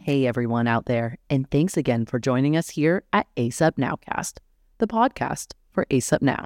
Hey everyone out there, and thanks again for joining us here at ACEP Nowcast, the podcast for ACEP Now.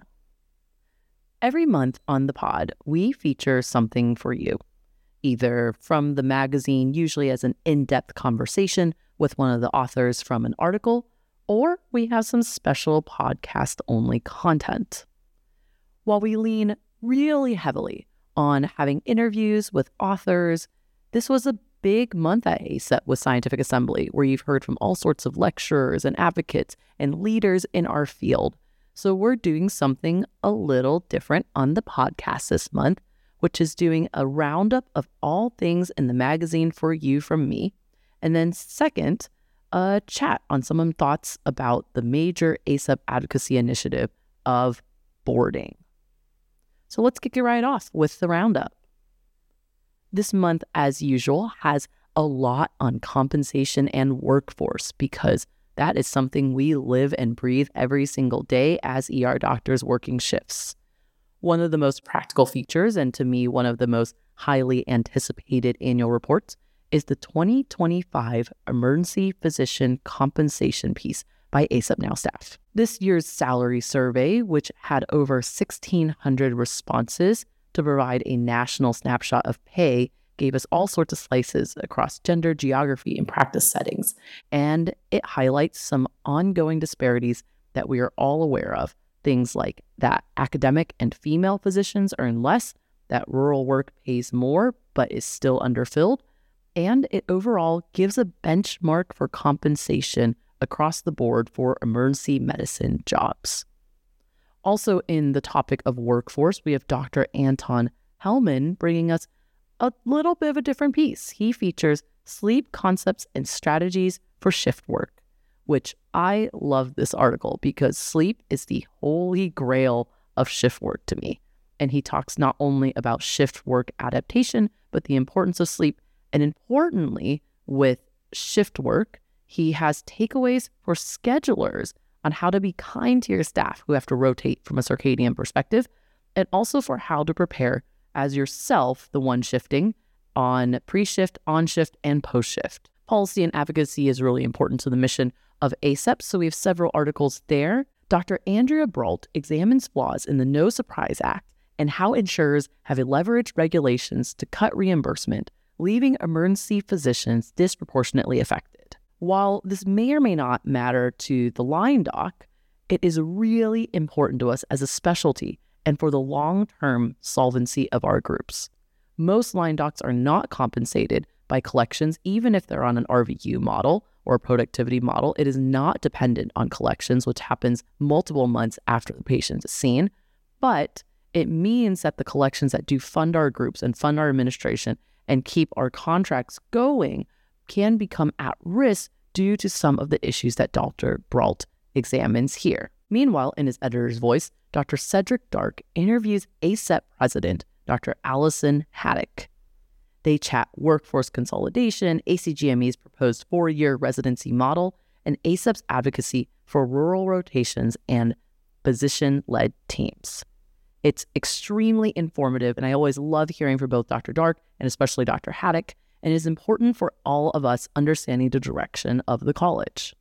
Every month on the pod, we feature something for you, either from the magazine, usually as an in-depth conversation with one of the authors from an article, or we have some special podcast-only content. While we lean really heavily on having interviews with authors, this was a big month at ACEP with Scientific Assembly, where you've heard from all sorts of lecturers and advocates and leaders in our field. So we're doing something a little different on the podcast this month, which is doing a roundup of all things in the magazine for you from me. And then second, a chat on some thoughts about the major ACEP advocacy initiative of boarding. So let's kick it right off with the roundup. This month, as usual, has a lot on compensation and workforce because that is something we live and breathe every single day as ER doctors working shifts. One of the most practical features, and to me, one of the most highly anticipated annual reports, is the 2025 Emergency Physician Compensation piece by ACEP Now staff. This year's salary survey, which had over 1,600 responses to provide a national snapshot of pay, gave us all sorts of slices across gender, geography, and practice settings. And it highlights some ongoing disparities that we are all aware of. Things like that academic and female physicians earn less, that rural work pays more but is still underfilled, and it overall gives a benchmark for compensation across the board for emergency medicine jobs. Also in the topic of workforce, we have Dr. Anton Hellman bringing us a little bit of a different piece. He features sleep concepts and strategies for shift work, which I love this article because sleep is the holy grail of shift work to me. And he talks not only about shift work adaptation, but the importance of sleep. And importantly, with shift work, he has takeaways for schedulers on how to be kind to your staff who have to rotate from a circadian perspective, and also for how to prepare as yourself, the one shifting, on pre-shift, on-shift, and post-shift. Policy and advocacy is really important to the mission of ACEP, so we have several articles there. Dr. Andrea Brault examines flaws in the No Surprise Act and how insurers have leveraged regulations to cut reimbursement, leaving emergency physicians disproportionately affected. While this may or may not matter to the line doc, it is really important to us as a specialty and for the long-term solvency of our groups. Most line docs are not compensated by collections, even if they're on an RVU model or a productivity model. It is not dependent on collections, which happens multiple months after the patient is seen, but it means that the collections that do fund our groups and fund our administration and keep our contracts going can become at risk due to some of the issues that Dr. Brault examines here. Meanwhile, in his editor's voice, Dr. Cedric Dark interviews ACEP president, Dr. Allison Haddock. They chat workforce consolidation, ACGME's proposed 4-year residency model, and ACEP's advocacy for rural rotations and physician-led teams. It's extremely informative, and I always love hearing from both Dr. Dark and especially Dr. Haddock, and is important for all of us understanding the direction of the college.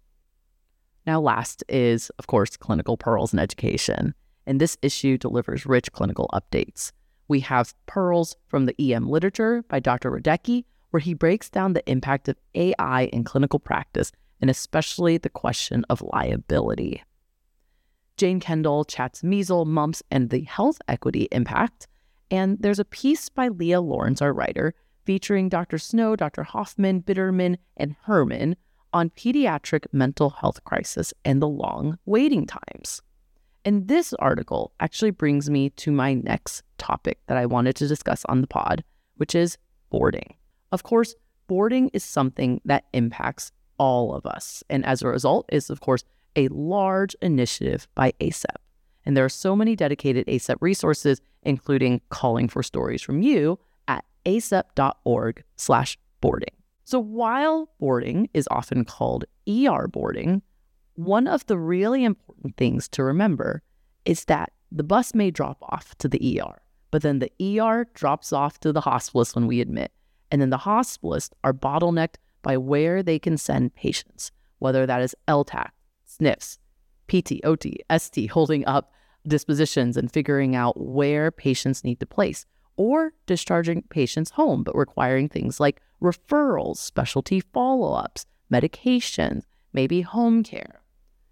Now last is, of course, Clinical Pearls in Education, and this issue delivers rich clinical updates. We have Pearls from the EM Literature by Dr. Radecki, where he breaks down the impact of AI in clinical practice, and especially the question of liability. Jane Kendall chats measles, mumps, and the health equity impact, and there's a piece by Leah Lawrence, our writer, featuring Dr. Snow, Dr. Hoffman, Bitterman, and Herman on pediatric mental health crisis and the long waiting times. And this article actually brings me to my next topic that I wanted to discuss on the pod, which is boarding. Of course, boarding is something that impacts all of us, and as a result is, of course, a large initiative by ACEP. And there are so many dedicated ACEP resources, including calling for stories from you at acep.org/boarding. So while boarding is often called ER boarding, one of the really important things to remember is that the bus may drop off to the ER, but then the ER drops off to the hospitalist when we admit, and then the hospitalists are bottlenecked by where they can send patients, whether that is LTAC, SNFs, PT, OT, ST, holding up dispositions and figuring out where patients need to place, or discharging patients home, but requiring things like referrals, specialty follow-ups, medications, maybe home care.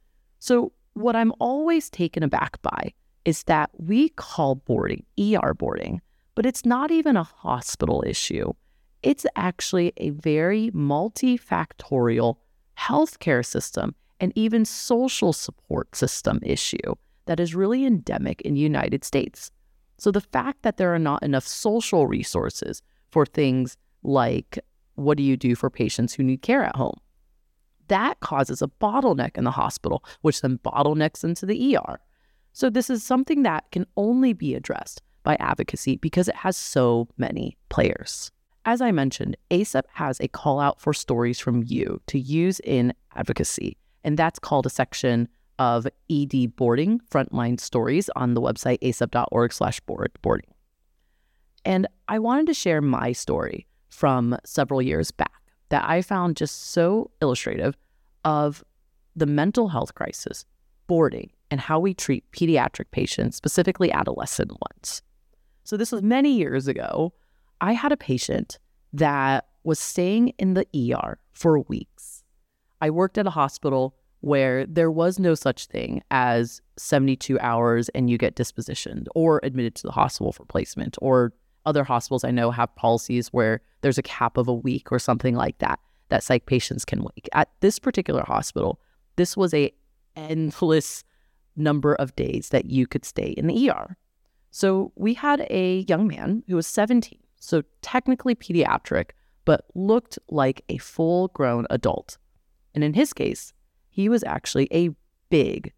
So what I'm always taken aback by is that we call boarding ER boarding, but it's not even a hospital issue. It's actually a very multifactorial healthcare system and even social support system issue that is really endemic in the United States. So the fact that there are not enough social resources for things like, what do you do for patients who need care at home? That causes a bottleneck in the hospital, which then bottlenecks into the ER. So this is something that can only be addressed by advocacy because it has so many players. As I mentioned, ACEP has a call out for stories from you to use in advocacy, and that's called a section of ED boarding, frontline stories, on the website acep.org/boarding. And I wanted to share my story from several years back that I found just so illustrative of the mental health crisis, boarding, and how we treat pediatric patients, specifically adolescent ones. So this was many years ago. I had a patient that was staying in the ER for weeks. I worked at a hospital where there was no such thing as 72 hours and you get dispositioned or admitted to the hospital for placement, or other hospitals I know have policies where there's a cap of a week or something like that psych patients can wait. At this particular hospital, this was a endless number of days that you could stay in the ER. So we had a young man who was 17, so technically pediatric, but looked like a full-grown adult. And in his case, he was actually a big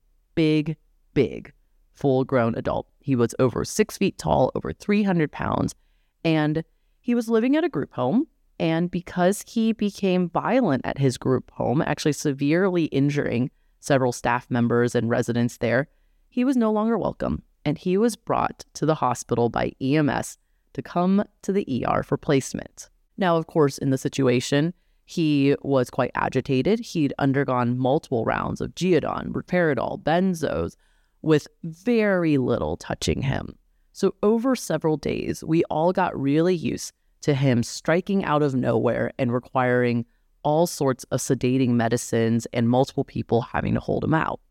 full-grown adult. He was over 6 feet tall, over 300 pounds, and he was living at a group home. And because he became violent at his group home, actually severely injuring several staff members and residents there, he was no longer welcome, and he was brought to the hospital by EMS to come to the ER for placement. Now, of course, in the situation, he was quite agitated. He'd undergone multiple rounds of Geodon, Riperidol, benzos, with very little touching him. So over several days, we all got really used to him striking out of nowhere and requiring all sorts of sedating medicines and multiple people having to hold him out.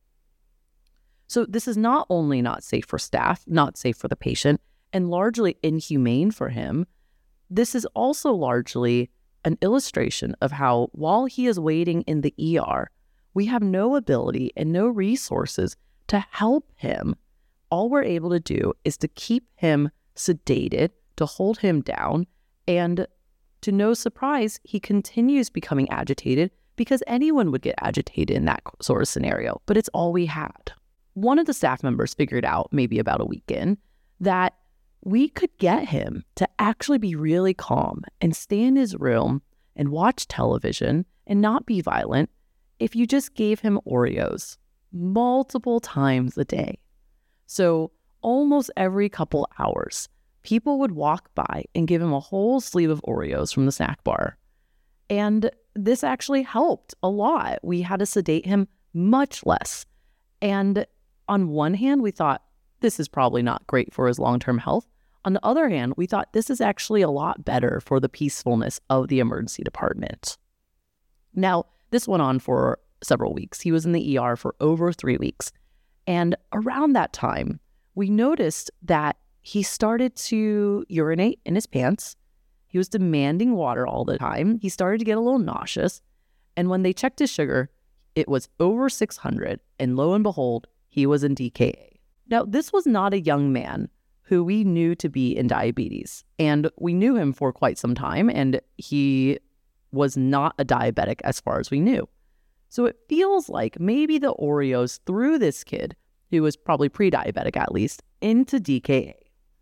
So this is not only not safe for staff, not safe for the patient, and largely inhumane for him. This is also largely an illustration of how, while he is waiting in the ER, we have no ability and no resources to help him. All we're able to do is to keep him sedated, to hold him down, and to no surprise, he continues becoming agitated because anyone would get agitated in that sort of scenario, but it's all we had. One of the staff members figured out, maybe about a week in, that we could get him to actually be really calm and stay in his room and watch television and not be violent if you just gave him Oreos multiple times a day. So almost every couple hours, people would walk by and give him a whole sleeve of Oreos from the snack bar. And this actually helped a lot. We had to sedate him much less. And on one hand, we thought, this is probably not great for his long-term health. On the other hand, we thought this is actually a lot better for the peacefulness of the emergency department. Now, this went on for several weeks. He was in the ER for over 3 weeks. And around that time, we noticed that he started to urinate in his pants. He was demanding water all the time. He started to get a little nauseous. And when they checked his sugar, it was over 600. And lo and behold, he was in DKA. Now, this was not a young man who we knew to be in diabetes. And we knew him for quite some time, and he was not a diabetic as far as we knew. So it feels like maybe the Oreos threw this kid, who was probably pre-diabetic at least, into DKA.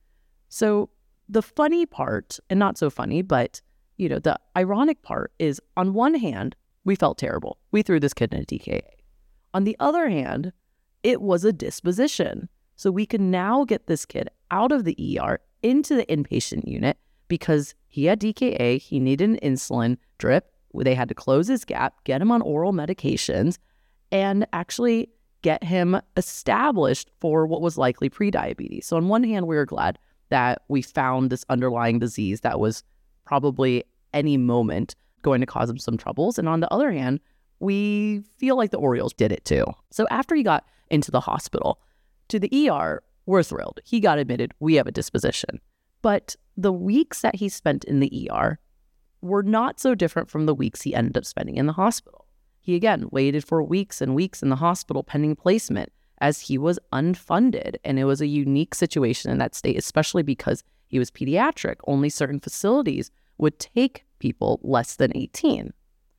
So the funny part, and not so funny, but the ironic part is, on one hand, we felt terrible. We threw this kid into DKA. On the other hand, it was a disposition. So we can now get this kid out of the ER into the inpatient unit because he had DKA, he needed an insulin drip, They had to close his gap, get him on oral medications, and actually get him established for what was likely prediabetes. So on one hand, we were glad that we found this underlying disease that was probably any moment going to cause him some troubles. And on the other hand, we feel like the Orioles did it too. So after he got into the hospital, to the ER, we're thrilled. He got admitted. We have a disposition. But the weeks that he spent in the ER were not so different from the weeks he ended up spending in the hospital. He again waited for weeks and weeks in the hospital pending placement as he was unfunded. And it was a unique situation in that state, especially because he was pediatric. Only certain facilities would take people less than 18.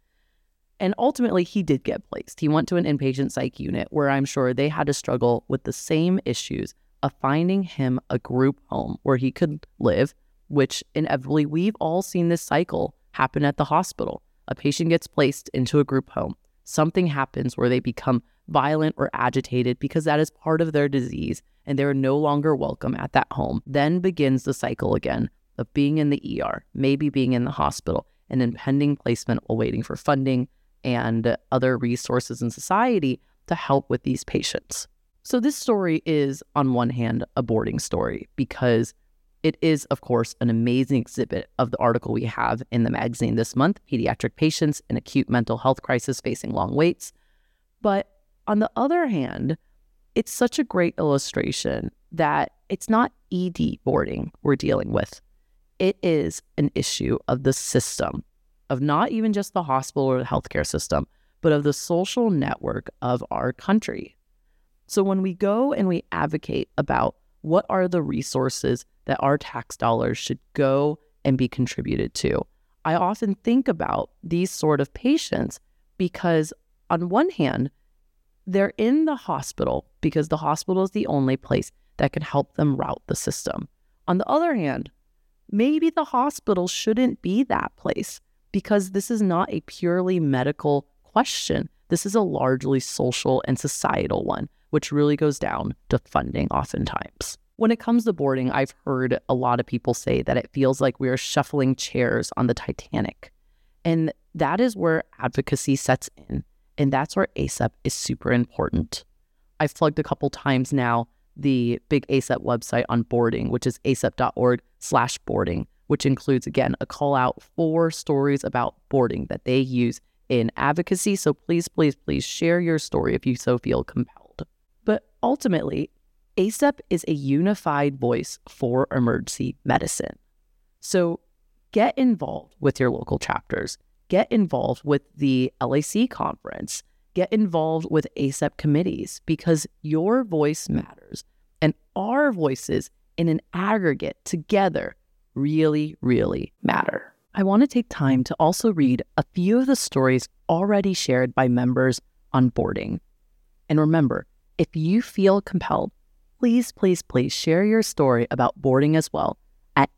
And ultimately, he did get placed. He went to an inpatient psych unit where I'm sure they had to struggle with the same issues of finding him a group home where he could live, which inevitably we've all seen this cycle happen at the hospital. A patient gets placed into a group home. Something happens where they become violent or agitated because that is part of their disease and they're no longer welcome at that home. Then begins the cycle again of being in the ER, maybe being in the hospital, and impending placement while waiting for funding and other resources in society to help with these patients. So this story is, on one hand, a boarding story because it is, of course, an amazing exhibit of the article we have in the magazine this month, Pediatric Patients in Acute Mental Health Crisis Facing Long Waits. But on the other hand, it's such a great illustration that it's not ED boarding we're dealing with. It is an issue of the system, of not even just the hospital or the healthcare system, but of the social network of our country. So when we go and we advocate about what are the resources that our tax dollars should go and be contributed to, I often think about these sort of patients because on one hand, they're in the hospital because the hospital is the only place that can help them route the system. On the other hand, maybe the hospital shouldn't be that place because this is not a purely medical question. This is a largely social and societal one, which really goes down to funding oftentimes. When it comes to boarding, I've heard a lot of people say that it feels like we are shuffling chairs on the Titanic. And that is where advocacy sets in. And that's where ACEP is super important. I've plugged a couple times now the big ACEP website on boarding, which is acep.org/boarding, which includes, again, a call out for stories about boarding that they use in advocacy. So please, please, please share your story if you so feel compelled. But ultimately, ACEP is a unified voice for emergency medicine. So get involved with your local chapters. Get involved with the LAC conference. Get involved with ACEP committees because your voice matters. And our voices in an aggregate together really, really matter. I want to take time to also read a few of the stories already shared by members on boarding. And remember, if you feel compelled, please, please, please share your story about boarding as well at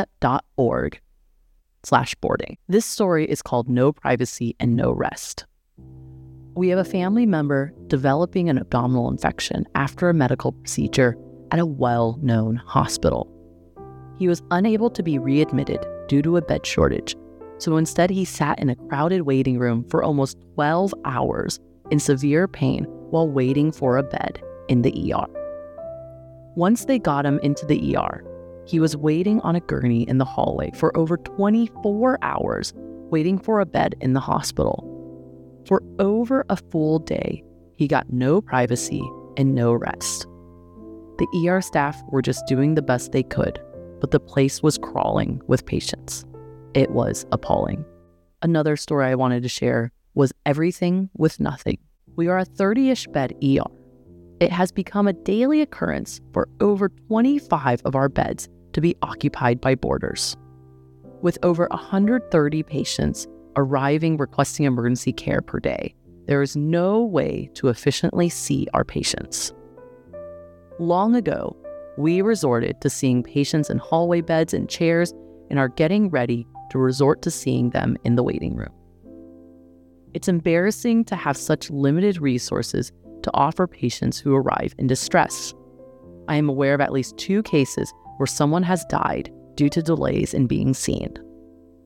acep.org/boarding. This story is called No Privacy and No Rest. We have a family member developing an abdominal infection after a medical procedure at a well-known hospital. He was unable to be readmitted due to a bed shortage, so instead he sat in a crowded waiting room for almost 12 hours in severe pain while waiting for a bed in the ER. Once they got him into the ER, he was waiting on a gurney in the hallway for over 24 hours, waiting for a bed in the hospital. For over a full day, he got no privacy and no rest. The ER staff were just doing the best they could, but the place was crawling with patients. It was appalling. Another story I wanted to share was everything with nothing. We are a 30-ish bed ER. It has become a daily occurrence for over 25 of our beds to be occupied by boarders. With over 130 patients arriving requesting emergency care per day, there is no way to efficiently see our patients. Long ago, we resorted to seeing patients in hallway beds and chairs and are getting ready to resort to seeing them in the waiting room. It's embarrassing to have such limited resources to offer patients who arrive in distress. I am aware of at least 2 cases where someone has died due to delays in being seen.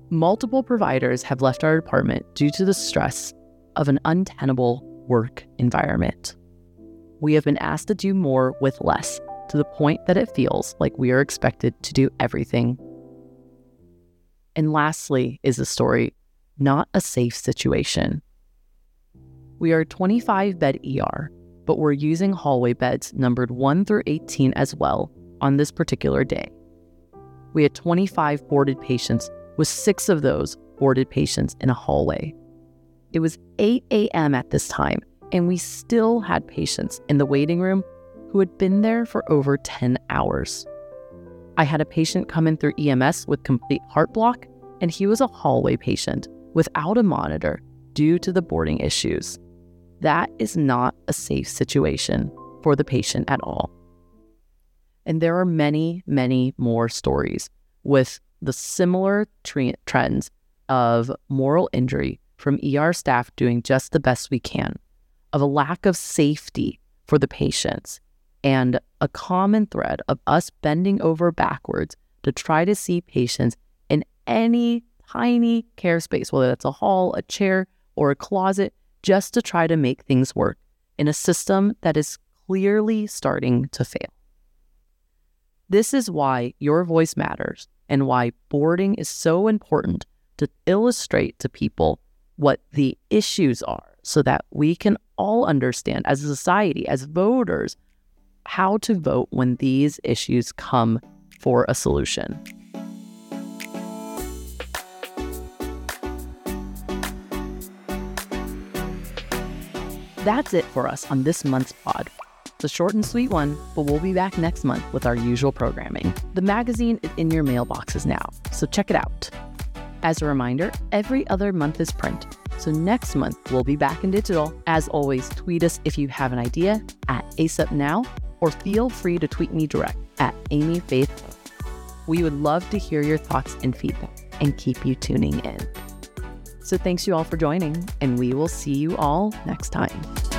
Multiple providers have left our department due to the stress of an untenable work environment. We have been asked to do more with less, to the point that it feels like we are expected to do everything. And lastly is the story, not a safe situation. We are a 25-bed ER, but we're using hallway beds numbered 1 through 18 as well on this particular day. We had 25 boarded patients, with 6 of those boarded patients in a hallway. It was 8 a.m. at this time, and we still had patients in the waiting room who had been there for over 10 hours. I had a patient come in through EMS with complete heart block, and he was a hallway patient without a monitor due to the boarding issues. That is not a safe situation for the patient at all. And there are many, many more stories with the similar trends of moral injury from ER staff doing just the best we can, of a lack of safety for the patients, and a common thread of us bending over backwards to try to see patients in any tiny care space, whether that's a hall, a chair, or a closet, just to try to make things work in a system that is clearly starting to fail. This is why your voice matters and why boarding is so important, to illustrate to people what the issues are so that we can all understand as a society, as voters, how to vote when these issues come for a solution. That's it for us on this month's pod. It's a short and sweet one, but we'll be back next month with our usual programming. The magazine is in your mailboxes now, so check it out. As a reminder, every other month is print, so next month we'll be back in digital. As always, tweet us if you have an idea at ASAPNow, or feel free to tweet me direct at AmyFaith. We would love to hear your thoughts and feedback and keep you tuning in. So thanks you all for joining, and we will see you all next time.